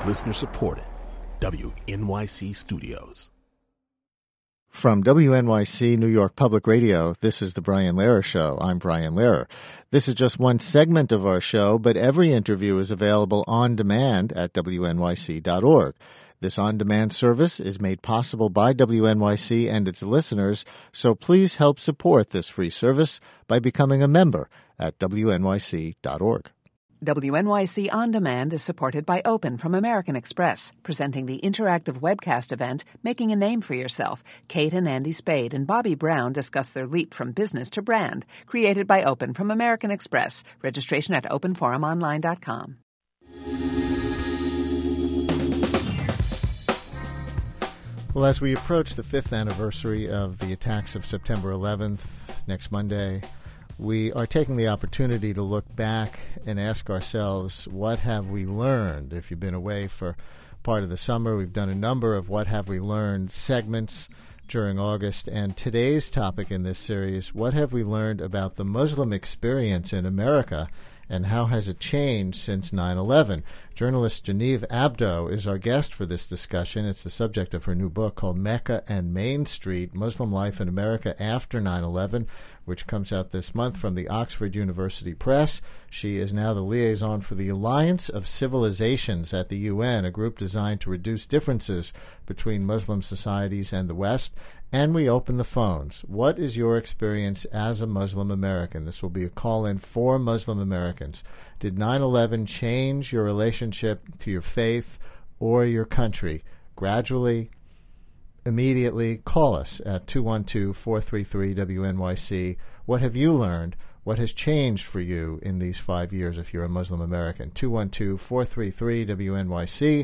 Listener supported. WNYC Studios. From WNYC New York Public Radio, this is The Brian Lehrer Show. I'm Brian Lehrer. This is just one segment of our show, but every interview is available on demand at WNYC.org. This on-demand service is made possible by WNYC and its listeners, so please help support this free service by becoming a member at WNYC.org. WNYC On Demand is supported by Open from American Express, presenting the interactive webcast event, Making a Name for Yourself. Kate and Andy Spade and Bobby Brown discuss their leap from business to brand, created by Open from American Express. Registration at openforumonline.com. Well, as we approach the 5th anniversary of the attacks of September 11th, next Monday, we are taking the opportunity to look back and ask ourselves, what have we learned? If you've been away for part of the summer, we've done a number of What Have We Learned segments during August. And today's topic in this series, what have we learned about the Muslim experience in America and how has it changed since 9/11? Journalist Genevieve Abdo is our guest for this discussion. It's the subject of her new book called Mecca and Main Street, Muslim Life in America After 9/11, which comes out this month from the Oxford University Press. She is now the liaison for the Alliance of Civilizations at the UN, a group designed to reduce differences between Muslim societies and the West. And we open the phones. What is your experience as a Muslim American? This will be a call-in for Muslim Americans. Did 9/11 change your relationship to your faith or your country? Gradually, immediately, call us at 212-433-WNYC. What have you learned? What has changed for you in these 5 years if you're a Muslim American? 212-433-WNYC,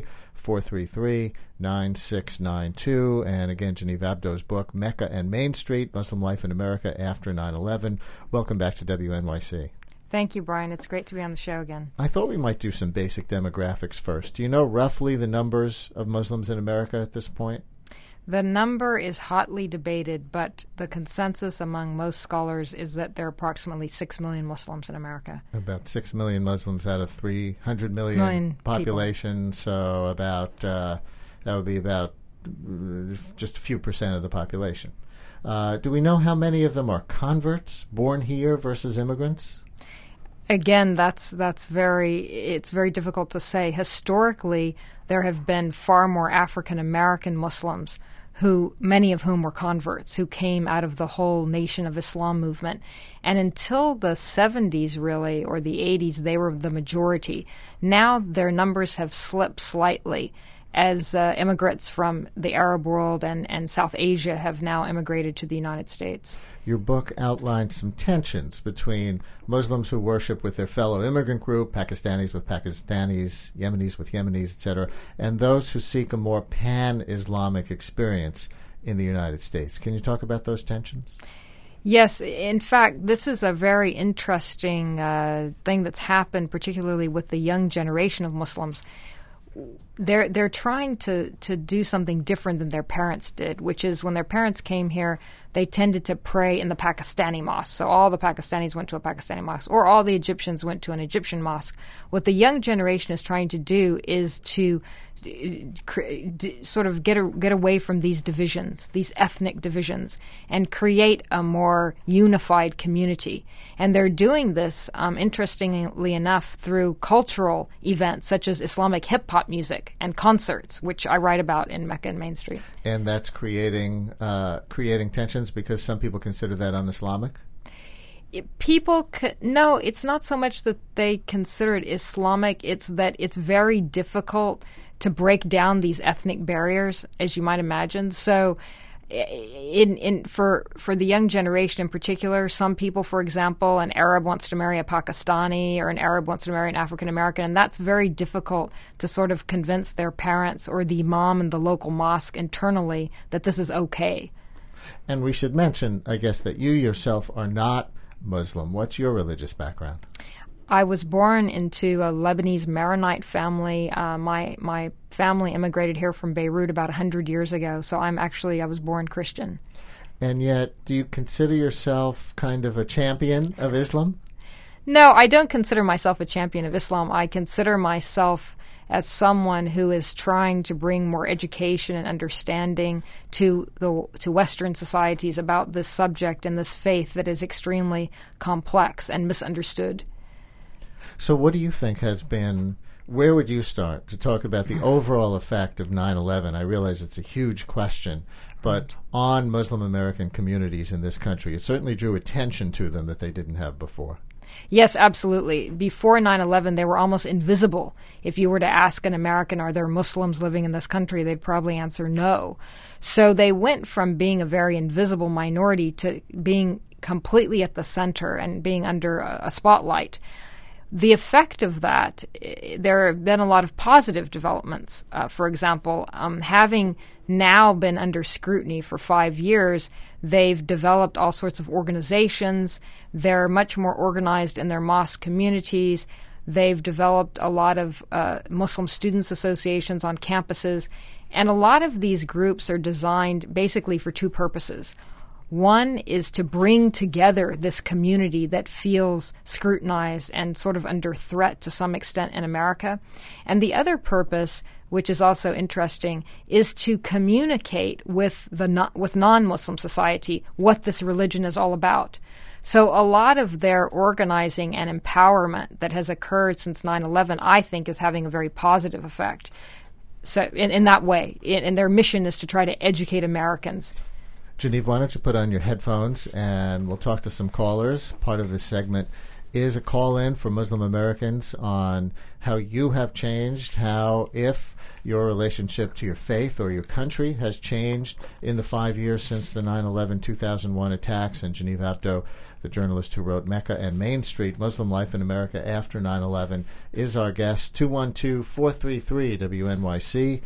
433-9692. And again, Genevieve Abdo's book, Mecca and Main Street, Muslim Life in America After 9/11. Welcome back to WNYC. Thank you, Brian. It's great to be on the show again. I thought we might do some basic demographics first. Do you know roughly the numbers of Muslims in America at this point? The number is hotly debated, but the consensus among most scholars is that there are approximately 6 million Muslims in America. About 6 million Muslims out of 300 million population, people. So about that would be about just a few percent of the population. Do we know how many of them are converts, born here versus immigrants? Again, it's very difficult to say. Historically, there have been far more African American Muslims many of whom were converts, who came out of the whole Nation of Islam movement. And until the 70s, really, or the 80s, they were the majority. Now their numbers have slipped slightly as immigrants from the Arab world and South Asia have now immigrated to the United States. Your book outlines some tensions between Muslims who worship with their fellow immigrant group, Pakistanis with Pakistanis, Yemenis with Yemenis, etc., and those who seek a more pan-Islamic experience in the United States. Can you talk about those tensions? Yes. In fact, this is a very interesting thing that's happened, particularly with the young generation of Muslims. They're trying to do something different than their parents did, which is when their parents came here, they tended to pray in the Pakistani mosque. So all the Pakistanis went to a Pakistani mosque, or all the Egyptians went to an Egyptian mosque. What the young generation is trying to do is to sort of get away from these divisions, these ethnic divisions, and create a more unified community. And they're doing this, interestingly enough, through cultural events such as Islamic hip-hop music and concerts, which I write about in Mecca and Main Street. And that's creating tensions because some people consider that un-Islamic? No, it's not so much that they consider it Islamic, it's that it's very difficult to break down these ethnic barriers, as you might imagine. So for the young generation in particular, some people, for example, an Arab wants to marry a Pakistani or an Arab wants to marry an African American, and that's very difficult to sort of convince their parents or the imam in the local mosque internally that this is okay. And we should mention, I guess, that you yourself are not Muslim. What's your religious background? I was born into a Lebanese Maronite family. My family immigrated here from Beirut about 100 years ago, so I was born Christian. And yet, do you consider yourself kind of a champion of Islam? No, I don't consider myself a champion of Islam. I consider myself as someone who is trying to bring more education and understanding to Western societies about this subject and this faith that is extremely complex and misunderstood. So what do you think has been, where would you start to talk about the overall effect of 9/11? I realize it's a huge question, but on Muslim American communities in this country, it certainly drew attention to them that they didn't have before. Yes, absolutely. Before 9/11, they were almost invisible. If you were to ask an American, are there Muslims living in this country, they'd probably answer no. So they went from being a very invisible minority to being completely at the center and being under a spotlight. The effect of that, there have been a lot of positive developments. For example, having now been under scrutiny for 5 years, they've developed all sorts of organizations. They're much more organized in their mosque communities. They've developed a lot of Muslim students associations on campuses. And a lot of these groups are designed basically for two purposes. One is to bring together this community that feels scrutinized and sort of under threat to some extent in America. And the other purpose, which is also interesting, is to communicate with with non-Muslim society what this religion is all about. So a lot of their organizing and empowerment that has occurred since 9/11, I think, is having a very positive effect. So in that way, and their mission is to try to educate Americans. Genevieve, why don't you put on your headphones and we'll talk to some callers. Part of this segment is a call-in for Muslim Americans on how you have changed, how, if your relationship to your faith or your country has changed in the 5 years since the 9/11 2001 attacks. And Genevieve Apto, the journalist who wrote Mecca and Main Street, Muslim Life in America After 9/11, is our guest. 212-433-WNYC,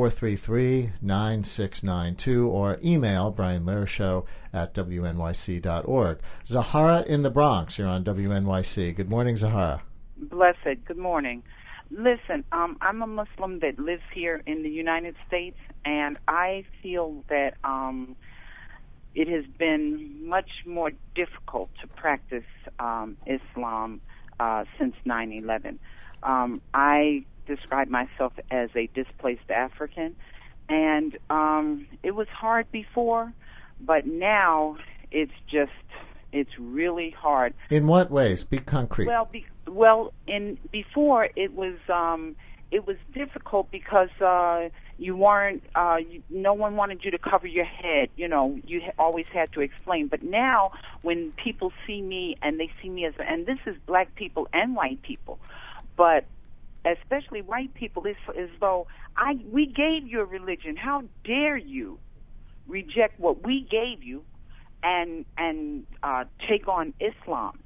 433-9692, or email Brian Lehrer Show at WNYC.org. Zahara in the Bronx, you're on WNYC. Good morning, Zahara. Blessed. Good morning. Listen, I'm a Muslim that lives here in the United States, and I feel that it has been much more difficult to practice Islam since 9/11. I describe myself as a displaced African, and it was hard before, but now it's really hard. In what ways? Be concrete. Before it was difficult because you weren't. No one wanted you to cover your head. You know, you always had to explain. But now, when people see me and they see me and this is black people and white people, but especially white people, it's as though we gave you a religion. How dare you reject what we gave you and take on Islam?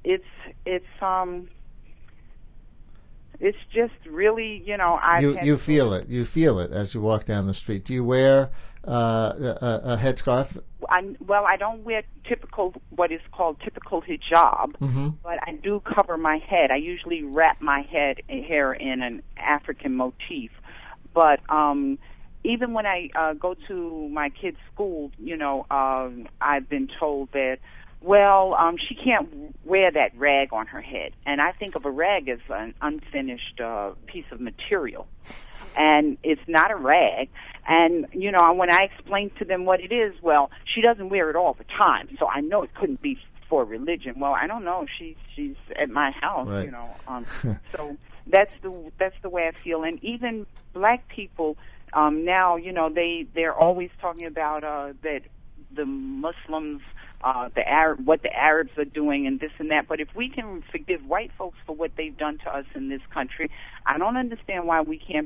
It's just really, you know, you feel it. You feel it as you walk down the street. Do you wear a headscarf? I don't wear what is called typical hijab, but I do cover my head. I usually wrap my hair in an African motif. But even when I go to my kids' school, you know, I've been told that, she can't wear that rag on her head. And I think of a rag as an unfinished piece of material. And it's not a rag. And, you know, when I explain to them what it is, she doesn't wear it all the time. So I know it couldn't be for religion. Well, I don't know. She's at my house, right. You know. So that's the way I feel. And even black people now, you know, they're always talking about that the Muslims, what the Arabs are doing and this and that. But if we can forgive white folks for what they've done to us in this country, I don't understand why we can't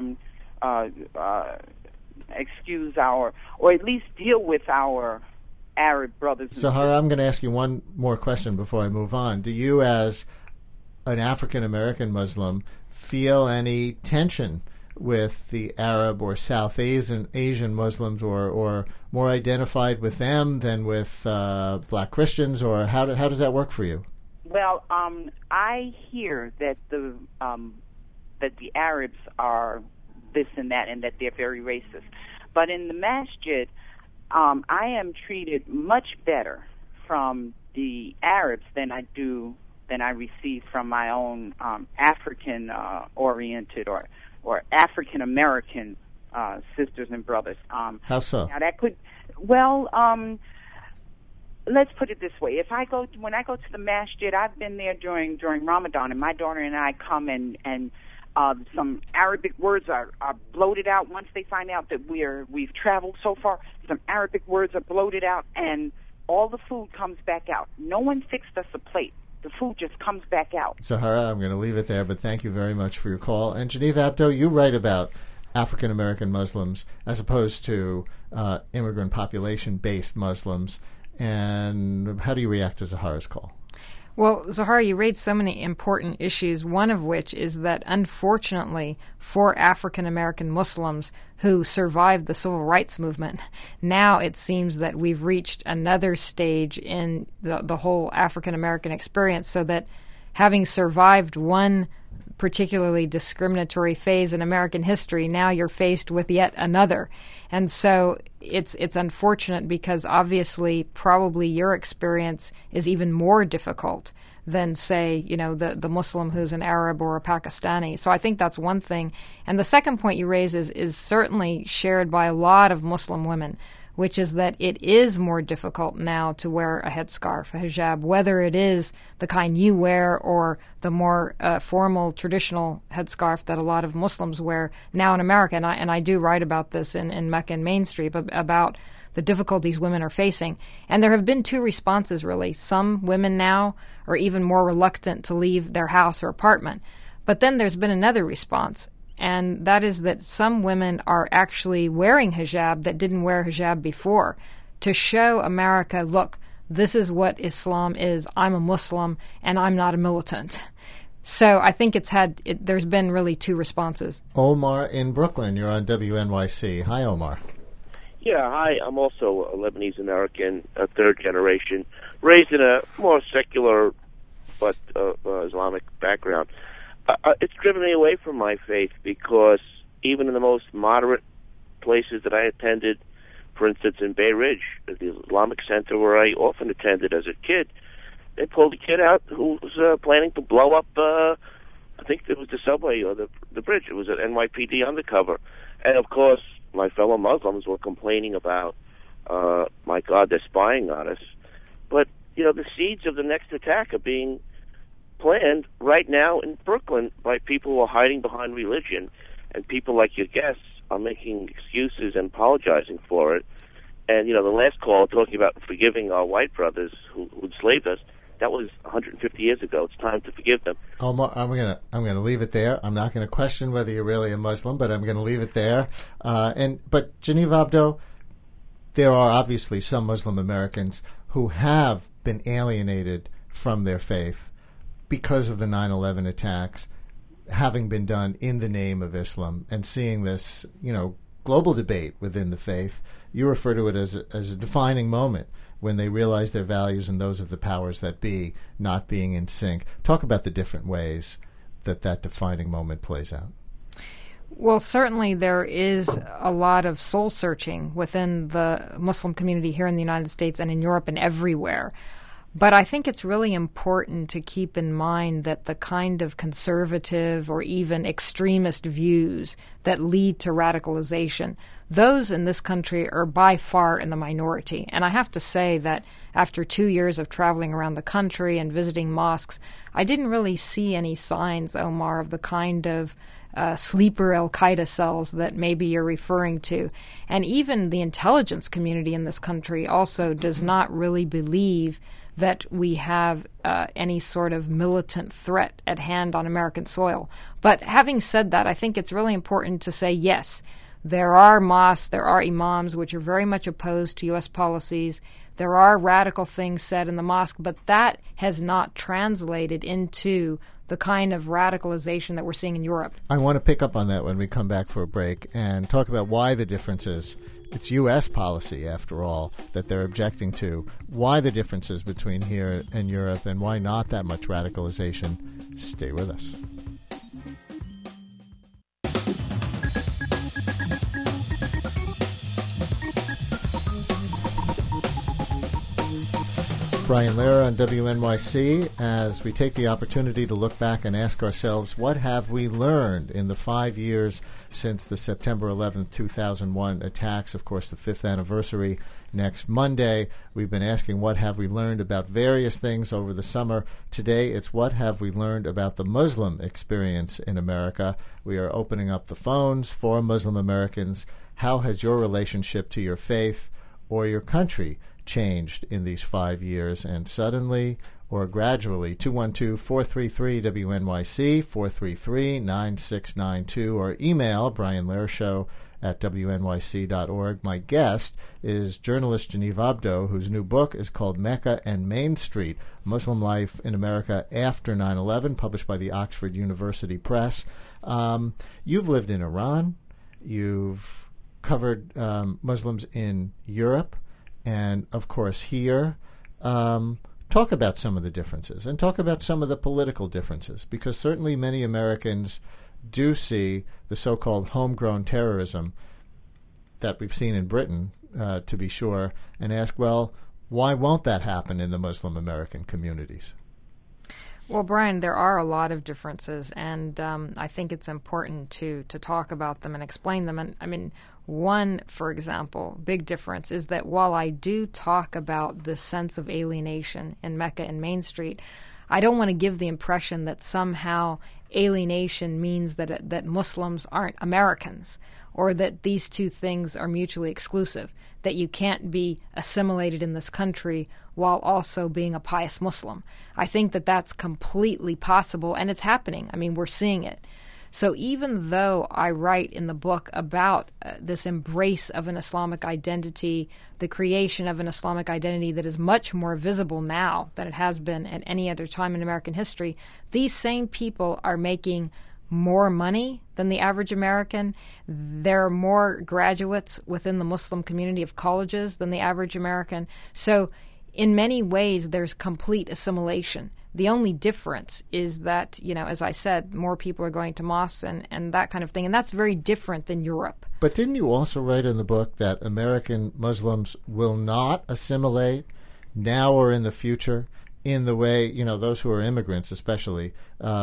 excuse or at least deal with our Arab brothers. Zahara, I'm going to ask you one more question before I move on. Do you, as an African-American Muslim, feel any tension with the Arab or South Asian Muslims, or more identified with them than with black Christians, or how does that work for you? Well, I hear that the Arabs are this and that, and that they're very racist. But in the masjid, I am treated much better from the Arabs than I receive from my own African oriented or or African American sisters and brothers. How so? Now that could, well, let's put it this way: when I go to the masjid, I've been there during Ramadan, and my daughter and I come and some Arabic words are bloated out. Once they find out that we've traveled so far, some Arabic words are bloated out, and all the food comes back out. No one fixed us a plate. The food just comes back out. Zahara, I'm going to leave it there, but thank you very much for your call. And Genevieve Abdo, you write about African American Muslims as opposed to immigrant population-based Muslims. And how do you react to Zahara's call? Well, Zahara, you raised so many important issues, one of which is that, unfortunately, for African American Muslims who survived the civil rights movement, now it seems that we've reached another stage in the whole African American experience, so that having survived one particularly discriminatory phase in American history, now you're faced with yet another. And so it's unfortunate because obviously probably your experience is even more difficult than, say, the Muslim who's an Arab or a Pakistani. So I think that's one thing. And the second point you raise is certainly shared by a lot of Muslim women, which is that it is more difficult now to wear a headscarf, a hijab, whether it is the kind you wear or the more formal traditional headscarf that a lot of Muslims wear now in America. And I do write about this in Mecca and Main Street, about the difficulties women are facing. And there have been two responses, really. Some women now are even more reluctant to leave their house or apartment. But then there's been another response, and that is that some women are actually wearing hijab that didn't wear hijab before, to show America, look, this is what Islam is. I'm a Muslim, and I'm not a militant. So I think there's been really two responses. Omar in Brooklyn, you're on WNYC. Hi, Omar. Yeah, hi. I'm also a Lebanese American, a third generation, raised in a more secular but Islamic background. It's driven me away from my faith because even in the most moderate places that I attended, for instance, in Bay Ridge, the Islamic Center where I often attended as a kid, they pulled a kid out who was planning to blow up, I think it was the subway or the bridge. It was an NYPD undercover. And, of course, my fellow Muslims were complaining about, my God, they're spying on us. But, the seeds of the next attack are being planned right now in Brooklyn by people who are hiding behind religion, and people like your guests are making excuses and apologizing for it. And, the last call talking about forgiving our white brothers who enslaved us, that was 150 years ago. It's time to forgive them. Omar, I'm gonna leave it there. I'm not going to question whether you're really a Muslim, but I'm going to leave it there. But Genevieve Abdo, there are obviously some Muslim Americans who have been alienated from their faith because of the 9/11 attacks, having been done in the name of Islam, and seeing this, global debate within the faith. You refer to it as a defining moment when they realize their values and those of the powers that be not being in sync. Talk about the different ways that defining moment plays out. Well, certainly there is a lot of soul-searching within the Muslim community here in the United States and in Europe and everywhere. But I think it's really important to keep in mind that the kind of conservative or even extremist views that lead to radicalization, those in this country are by far in the minority. And I have to say that after 2 years of traveling around the country and visiting mosques, I didn't really see any signs, Omar, of the kind of sleeper al-Qaeda cells that maybe you're referring to. And even the intelligence community in this country also does not really believe that we have any sort of militant threat at hand on American soil. But having said that, I think it's really important to say, yes, there are mosques, there are imams which are very much opposed to U.S. policies. There are radical things said in the mosque, but that has not translated into the kind of radicalization that we're seeing in Europe. I want to pick up on that when we come back for a break and talk about why the differences. It's U.S. policy, after all, that they're objecting to. Why the differences between here and Europe, and why not that much radicalization. Stay with us. Brian Lehrer on WNYC as we take the opportunity to look back and ask ourselves, what have we learned in the 5 years since the September 11th, 2001 attacks, of course, the 5th anniversary next Monday. We've been asking what have we learned about various things over the summer. Today, it's what have we learned about the Muslim experience in America. We are opening up the phones for Muslim Americans. How has your relationship to your faith or your country changed in these 5 years, and suddenly or gradually? 212-433-WNYC, 433-9692, or email brianlehrershow@wnyc.org. My guest is journalist Genevieve Abdo, whose new book is called Mecca and Main Street, Muslim Life in America After 9/11, published by the Oxford University Press. You've lived in Iran. You've covered Muslims in Europe. And, of course, here, talk about some of the differences and talk about some of the political differences, because certainly many Americans do see the so-called homegrown terrorism that we've seen in Britain, to be sure, and ask, well, why won't that happen in the Muslim American communities? Well, Brian, there are a lot of differences, and I think it's important to talk about them and explain them. And I mean, one, for example, big difference is that while I do talk about the sense of alienation in Mecca and Main Street, I don't want to give the impression that somehow alienation means that Muslims aren't Americans, or that these two things are mutually exclusive, that you can't be assimilated in this country while also being a pious Muslim. I think that that's completely possible, and it's happening. I mean, we're seeing it. So even though I write in the book about this embrace of an Islamic identity, the creation of an Islamic identity that is much more visible now than it has been at any other time in American history, these same people are making more money than the average American. There are more graduates within the Muslim community of colleges than the average American. So in many ways, there's complete assimilation. The only difference is that, you know, as I said, more people are going to mosques and that kind of thing, and that's very different than Europe. But didn't you also write in the book that American Muslims will not assimilate now or in the future in the way, you know, those who are immigrants especially,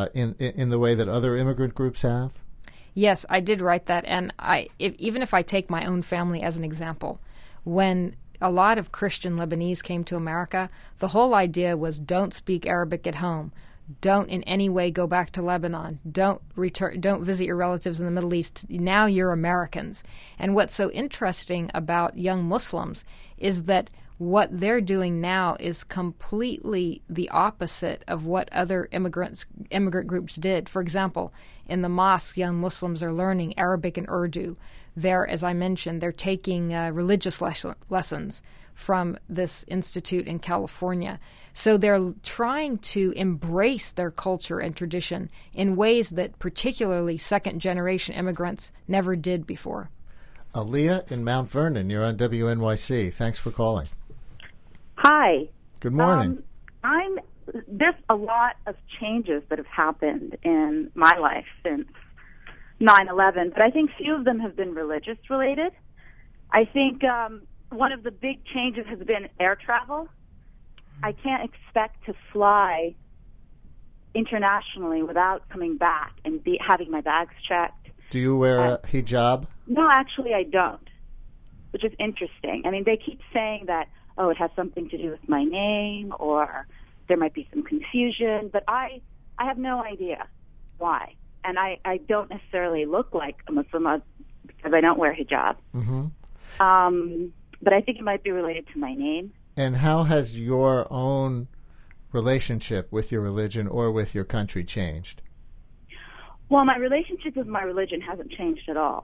in the way that other immigrant groups have? Yes, I did write that, and even if I take my own family as an example, when a lot of Christian Lebanese came to America, the whole idea was don't speak Arabic at home. Don't in any way go back to Lebanon. Don't visit your relatives in the Middle East. Now you're Americans. And what's so interesting about young Muslims is that what they're doing now is completely the opposite of what other immigrant groups did. For example, in the mosque, young Muslims are learning Arabic and Urdu. They're, as I mentioned, they're taking religious lessons from this institute in California. So they're trying to embrace their culture and tradition in ways that particularly second-generation immigrants never did before. Aaliyah in Mount Vernon, you're on WNYC. Thanks for calling. Hi. Good morning. There's a lot of changes that have happened in my life since 9/11, but I think few of them have been religious related. I think one of the big changes has been air travel. I can't expect to fly internationally without coming back and having my bags checked. Do you wear a hijab? No, actually I don't, which is interesting. I mean, they keep saying that, oh, it has something to do with my name, or there might be some confusion, but I have no idea why. And I don't necessarily look like a Muslim because I don't wear hijab. Mm-hmm. But I think it might be related to my name. And how has your own relationship with your religion or with your country changed? Well, my relationship with my religion hasn't changed at all.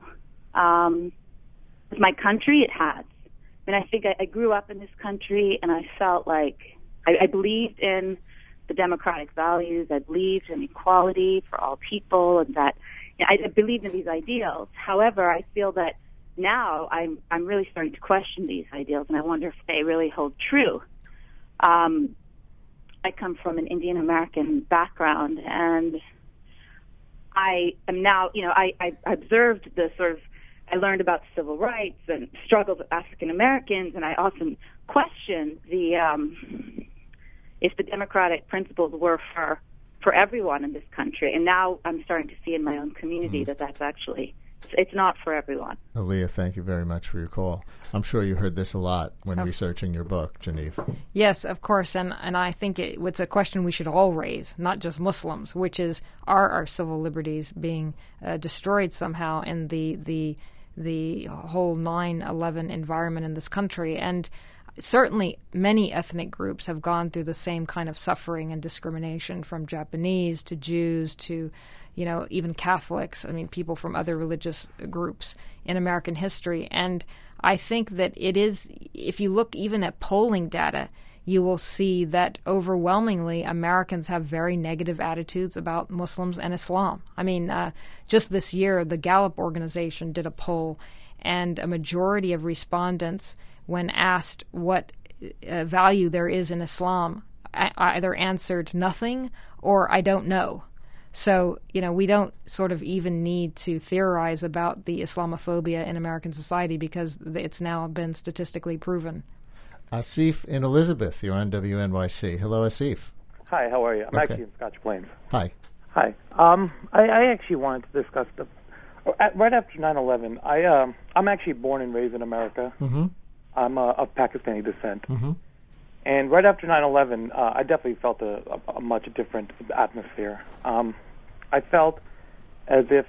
With my country, it has. I mean, I think I grew up in this country, and I felt like I believed in the democratic values. I believed in equality for all people, and that I believed in these ideals. However, I feel that now I'm really starting to question these ideals, and I wonder if they really hold true. I come from an Indian American background, and I am now, I observed the I learned about civil rights and struggles of African Americans, and I often question the if the democratic principles were for everyone in this country. And now I'm starting to see in my own community that that's actually, it's not for everyone. Aaliyah, thank you very much for your call. I'm sure you heard this a lot when researching your book, Genevieve. Yes, of course, and I think it's a question we should all raise, not just Muslims, which is, are our civil liberties being destroyed somehow in the whole 9/11 environment in this country? And certainly many ethnic groups have gone through the same kind of suffering and discrimination, from Japanese to Jews to, even Catholics, people from other religious groups in American history. And I think that it is, if you look even at polling data, you will see that overwhelmingly Americans have very negative attitudes about Muslims and Islam. Just this year, the Gallup organization did a poll, and a majority of respondents, when asked what value there is in Islam, either answered nothing or I don't know. So, we don't sort of even need to theorize about the Islamophobia in American society, because it's now been statistically proven. Asif in Elizabeth, you're on WNYC. Hello, Asif. Hi, how are you? I'm actually in Scotch Plains. Hi. Hi. I actually wanted to discuss right after 9/11. I'm actually born and raised in America. Mm-hmm. I'm of Pakistani descent. Mm-hmm. And right after 9/11, I definitely felt a much different atmosphere. I felt as if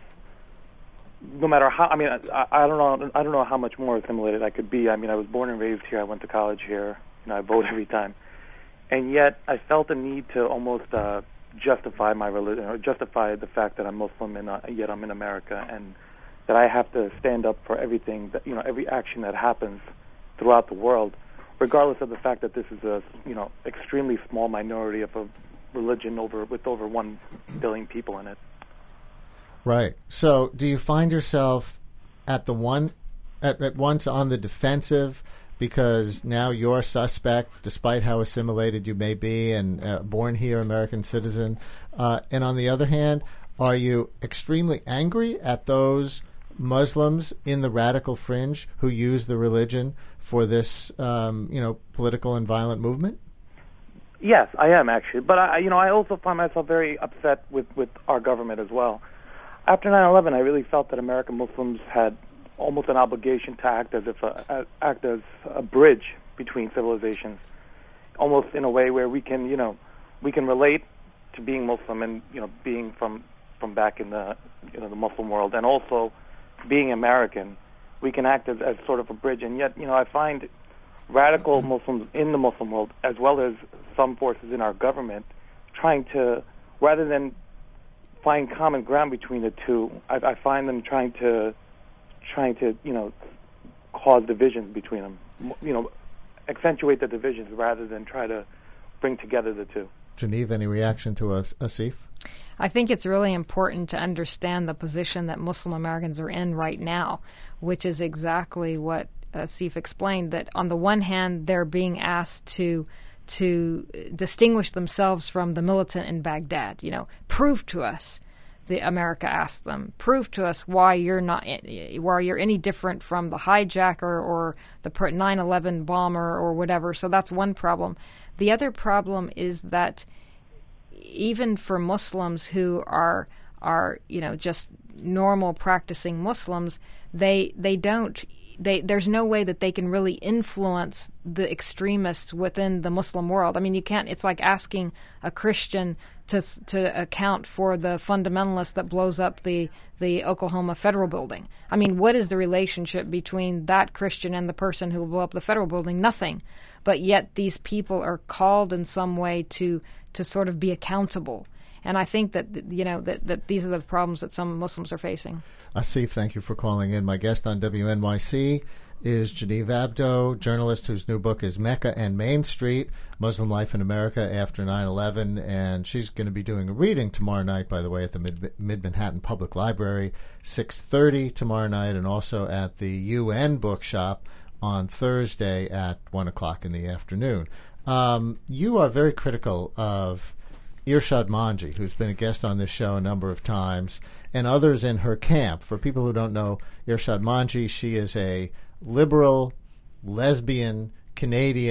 no matter how, I don't know how much more assimilated I could be. I was born and raised here. I went to college here. I vote every time. And yet I felt a need to almost justify my religion, or justify the fact that I'm Muslim, and yet I'm in America, and that I have to stand up for everything, that every action that happens throughout the world, regardless of the fact that this is a extremely small minority of a religion with over 1 billion people in it. Right. So, do you find yourself at once on the defensive because now you're suspect, despite how assimilated you may be and born here, American citizen? And on the other hand, are you extremely angry at those Muslims in the radical fringe who use the religion for this, political and violent movement? Yes, I am actually, but I also find myself very upset with our government as well. After 9/11, I really felt that American Muslims had almost an obligation to act as a bridge between civilizations, almost in a way where we can relate to being Muslim and being from back in the the Muslim world, and also being American. We can act as sort of a bridge, and yet I find radical Muslims in the Muslim world, as well as some forces in our government, trying to, rather than find common ground between the two, I find them trying to cause divisions between them, accentuate the divisions rather than try to bring together the two. Genevieve, any reaction to Asif? I think it's really important to understand the position that Muslim Americans are in right now, which is exactly what Asif explained, that on the one hand, they're being asked to distinguish themselves from the militant in Baghdad. Prove to us, America asked them, prove to us why you're any different from the hijacker or the 9/11 bomber or whatever. So that's one problem. The other problem is that even for Muslims who are just normal practicing Muslims, there's no way that they can really influence the extremists within the Muslim world. You can't. It's like asking a Christian to account for the fundamentalist that blows up the Oklahoma Federal Building. What is the relationship between that Christian and the person who will blow up the Federal Building? Nothing. But yet these people are called in some way to sort of be accountable. And I think that that these are the problems that some Muslims are facing. Asif, thank you for calling in. My guest on WNYC is Genevieve Abdo, journalist whose new book is Mecca and Main Street, Muslim Life in America After 9/11. And she's going to be doing a reading tomorrow night, by the way, at the Mid-Manhattan Public Library, 6:30 tomorrow night, and also at the UN Bookshop on Thursday at 1 o'clock in the afternoon. You are very critical of Irshad Manji, who's been a guest on this show a number of times, and others in her camp. For people who don't know Irshad Manji, she is a liberal, lesbian, Canadian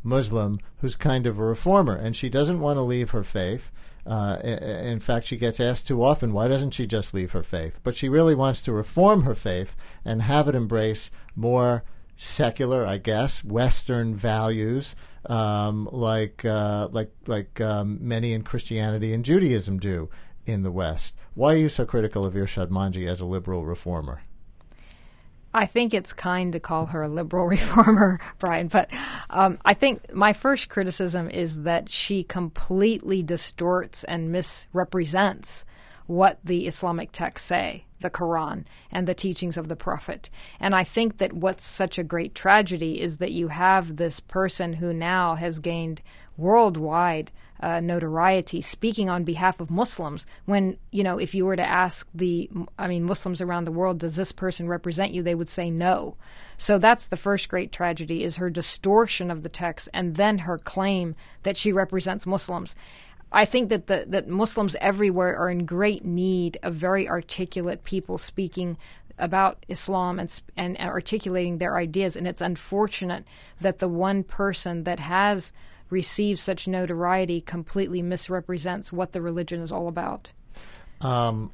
Muslim who's kind of a reformer, and she doesn't want to leave her faith. In fact, she gets asked too often, why doesn't she just leave her faith? But she really wants to reform her faith and have it embrace more secular, I guess, Western values, like many in Christianity and Judaism do in the West. Why are you so critical of Irshad Manji as a liberal reformer? I think it's kind to call her a liberal reformer, Brian, but I think my first criticism is that she completely distorts and misrepresents what the Islamic texts say, the Quran, and the teachings of the Prophet. And I think that what's such a great tragedy is that you have this person who now has gained worldwide notoriety speaking on behalf of Muslims when, if you were to ask Muslims around the world, does this person represent you? They would say no. So that's the first great tragedy, is her distortion of the text and then her claim that she represents Muslims. I think that Muslims everywhere are in great need of very articulate people speaking about Islam and articulating their ideas. And it's unfortunate that the one person that has received such notoriety completely misrepresents what the religion is all about. Well,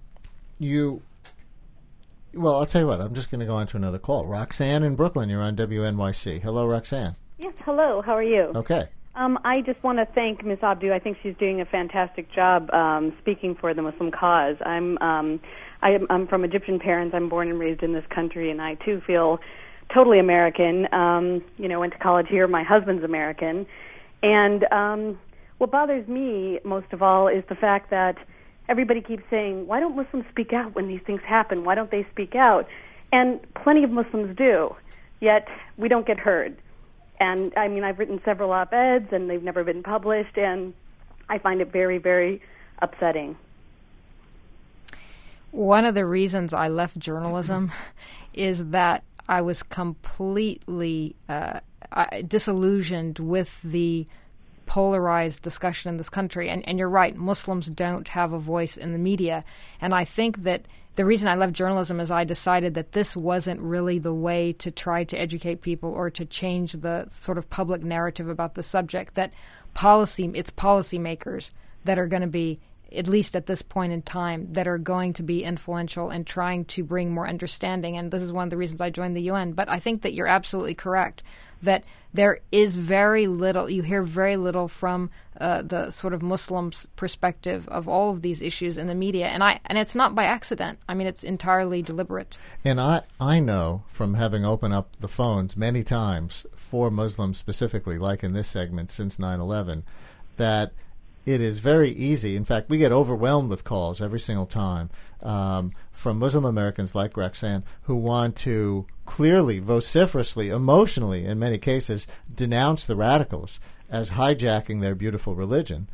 I'll tell you what, I'm just going to go on to another call. Roxanne in Brooklyn, you're on WNYC. Hello, Roxanne. Yes, hello. How are you? Okay. I just want to thank Ms. Abdu. I think she's doing a fantastic job speaking for the Muslim cause. I'm from Egyptian parents. I'm born and raised in this country, and I, too, feel totally American. Went to college here. My husband's American. And what bothers me most of all is the fact that everybody keeps saying, why don't Muslims speak out when these things happen? Why don't they speak out? And plenty of Muslims do, yet we don't get heard. And, I've written several op-eds, and they've never been published, and I find it very, very upsetting. One of the reasons I left journalism is that I was completely disillusioned with the polarized discussion in this country. And you're right, Muslims don't have a voice in the media. And I think that the reason I left journalism is I decided that this wasn't really the way to try to educate people or to change the sort of public narrative about the subject, that it's policymakers that are going to be, at least at this point in time, that are going to be influential in trying to bring more understanding. And this is one of the reasons I joined the UN. But I think that you're absolutely correct, that there is very little, you hear very little from the sort of Muslims' perspective of all of these issues in the media. And it's not by accident. It's entirely deliberate. And I know from having opened up the phones many times for Muslims specifically, like in this segment since 9/11, that it is very easy. In fact, we get overwhelmed with calls every single time from Muslim Americans like Roxanne who want to clearly, vociferously, emotionally, in many cases, denounce the radicals as hijacking their beautiful religion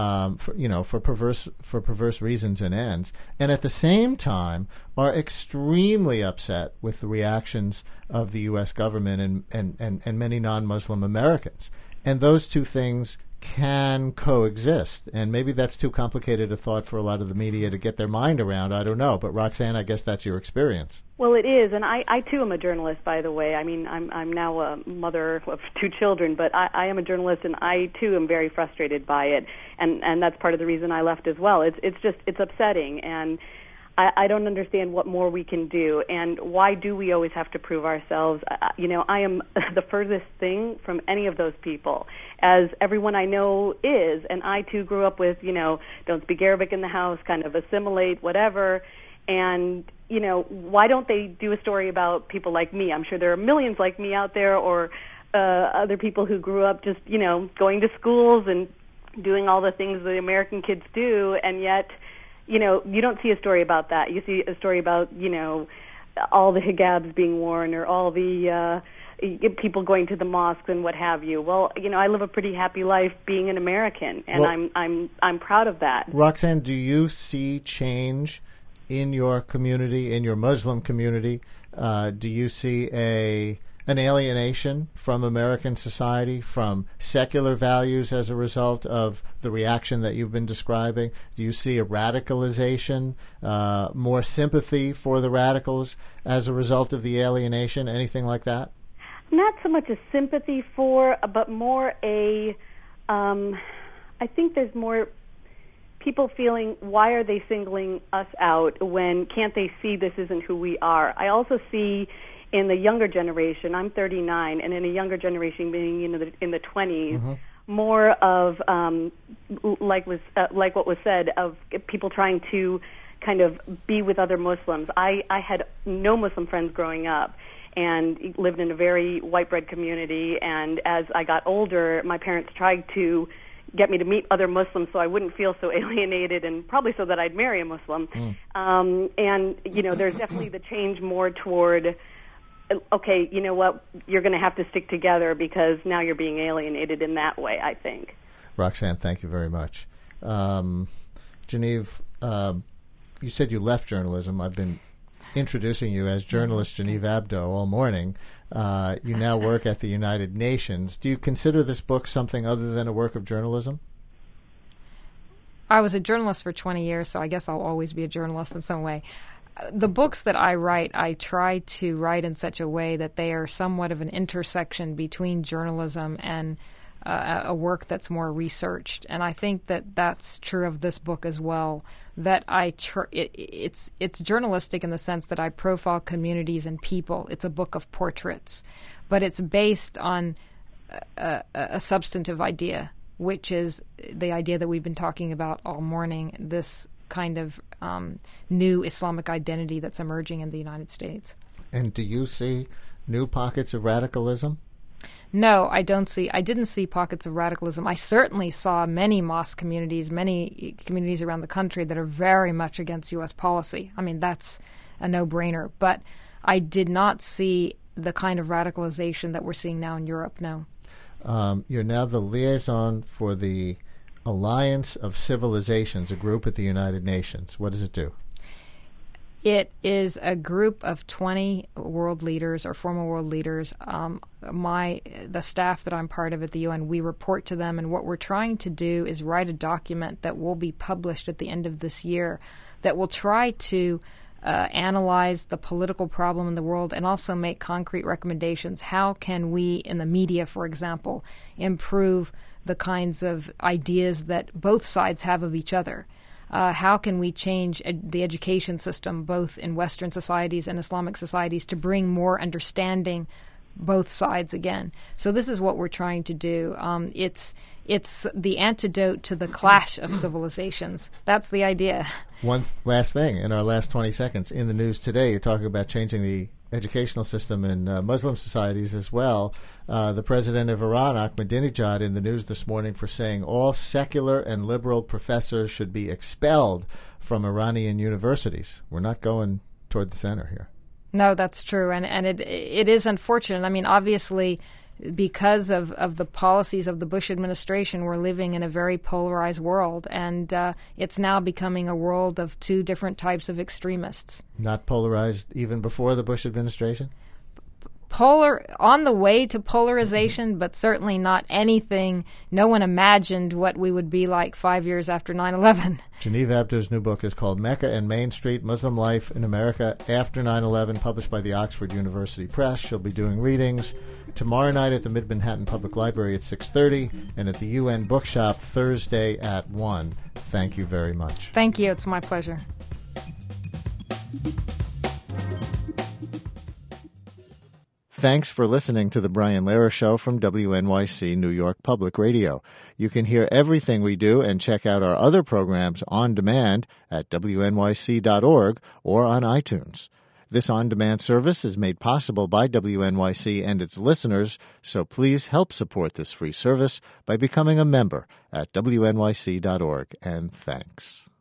for perverse reasons and ends, and at the same time are extremely upset with the reactions of the U.S. government and many non-Muslim Americans. And those two things can coexist, and maybe that's too complicated a thought for a lot of the media to get their mind around. I don't know, but Roxanne, I guess that's your experience. Well, it is, and I too am a journalist, by the way. I'm now a mother of 2 children, but I am a journalist, and I too am very frustrated by it, and that's part of the reason I left as well. It's upsetting, and I don't understand what more we can do, and why do we always have to prove ourselves? I am the furthest thing from any of those people, as everyone I know is, and I too grew up with, don't speak Arabic in the house, kind of assimilate, whatever, and, why don't they do a story about people like me? I'm sure there are millions like me out there, or other people who grew up just, going to schools and doing all the things the American kids do, and yet you don't see a story about that. You see a story about, all the hijabs being worn or all the people going to the mosques and what have you. Well, I live a pretty happy life being an American, and I'm proud of that. Roxanne, do you see change in your community, in your Muslim community? Do you see an alienation from American society, from secular values as a result of the reaction that you've been describing? Do you see a radicalization, more sympathy for the radicals as a result of the alienation, anything like that? not so much a sympathy for, but more a, I think there's more people feeling, why are they singling us out when can't they see this isn't who we are? I also see in the younger generation, I'm 39, and in a younger generation being in the 20s, more of, like what was said, of people trying to kind of be with other Muslims. I had no Muslim friends growing up and lived in a very white bread community, and as I got older, my parents tried to get me to meet other Muslims so I wouldn't feel so alienated, and probably so that I'd marry a Muslim. And, you know, there's definitely the change more toward, okay, you know what, you're going to have to stick together because now you're being alienated in that way, I think. Roxanne, thank you very much. Genevieve, you said you left journalism. I've been introducing you as journalist Genevieve Abdo all morning. You now work at the United Nations. Do you consider this book something other than a work of journalism? I was a journalist for 20 years, so I guess I'll always be a journalist in some way. The books that I write, I try to write in such a way that they are somewhat of an intersection between journalism and a work that's more researched, and I think that that's true of this book as well. That it's journalistic in the sense that I profile communities and people. It's a book of portraits, but it's based on a substantive idea, which is the idea that we've been talking about all morning. This kind of new Islamic identity that's emerging in the United States. And do you see new pockets of radicalism? No, I didn't see pockets of radicalism. I certainly saw many mosque communities, many communities around the country that are very much against U.S. policy. I mean, that's a no-brainer. But I did not see the kind of radicalization that we're seeing now in Europe, no. You're now the liaison for the Alliance of Civilizations, a group at the United Nations. What does it do? It is a group of 20 world leaders or former world leaders. The staff that I'm part of at the UN, we report to them, and what we're trying to do is write a document that will be published at the end of this year that will try to analyze the political problem in the world and also make concrete recommendations. How can we, in the media, for example, improve the kinds of ideas that both sides have of each other? How can we change the education system, both in Western societies and Islamic societies, to bring more understanding both sides again? So this is what we're trying to do. It's the antidote to the clash of civilizations. That's the idea. One last thing in our last 20 seconds. In the news today, you're talking about changing the educational system in Muslim societies as well. The president of Iran, Ahmadinejad, in the news this morning for saying all secular and liberal professors should be expelled from Iranian universities. We're not going toward the center here. No, that's true, and it is unfortunate. I mean, obviously, because of the policies of the Bush administration, we're living in a very polarized world, and it's now becoming a world of two different types of extremists. Not polarized even before the Bush administration? On the way to polarization, but certainly not anything. No one imagined what we would be like 5 years after 9/11. Genevieve Abdo's new book is called Mecca and Main Street, Muslim Life in America After 9/11, published by the Oxford University Press. She'll be doing readings tomorrow night at the Mid-Manhattan Public Library at 6:30 and at the UN Bookshop Thursday at 1. Thank you very much. Thank you. It's my pleasure. Thanks for listening to The Brian Lehrer Show from WNYC New York Public Radio. You can hear everything we do and check out our other programs on demand at wnyc.org or on iTunes. This on-demand service is made possible by WNYC and its listeners, so please help support this free service by becoming a member at wnyc.org, and thanks.